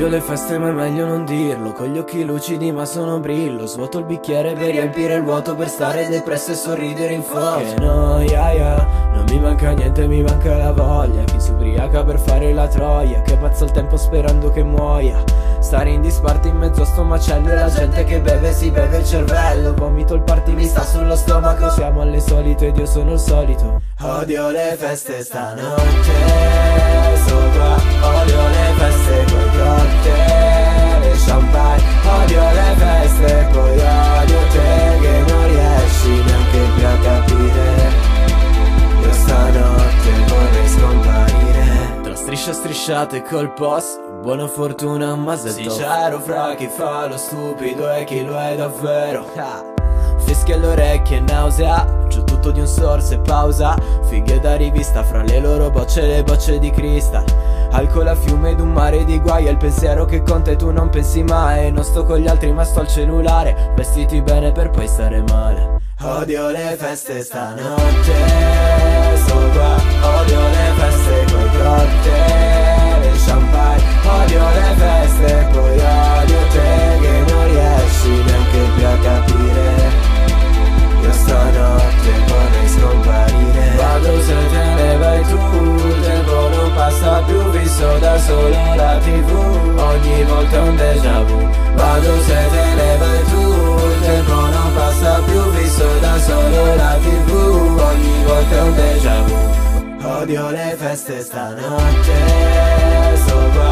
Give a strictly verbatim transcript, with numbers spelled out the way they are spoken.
Odio le feste ma è meglio non dirlo. Con gli occhi lucidi ma sono brillo. Svuoto il bicchiere per riempire il vuoto, per stare depresso e sorridere in foto. Che noia, yeah. Non mi manca niente, mi manca la voglia. Chi si ubriaca per fare la troia, che pazza il tempo sperando che muoia. Stare in disparte in mezzo a sto macello e la gente che beve si beve il cervello. Vomito il party mi sta sullo stomaco. Siamo alle solite ed io sono il solito. Odio le feste stanotte sopra, odio le feste coi cocktail e champagne. Odio le feste, poi odio te che non riesci neanche più a capire. Io stanotte vorrei scomparire. Tra strisce strisciate col post, buona fortuna un masetto. Sincero fra chi fa lo stupido e chi lo è davvero. Fischi alle orecchie, nausea, giù tutto di un sorso e pausa. Fighe da rivista fra le loro bocce e le bocce di cristal. Alcol a fiume ed un mare di guai. È il pensiero che conta e tu non pensi mai. Non sto con gli altri ma sto al cellulare, vestiti bene per poi stare male. Odio le feste stanotte sopra, odio le feste coi cocktail e champagne. Odio le feste, poi odio te che non riesci neanche più a capire. Io stanotte vorrei scomparire. Vado se te ne vai tu, il tempo non passa più, visto da solo la tv. Ogni volta è un déjà vu. Vado se te ne vai tu, il tempo non passa più, visto da solo la tv. Ogni volta è un déjà vu. Odio le feste stanotte sopra,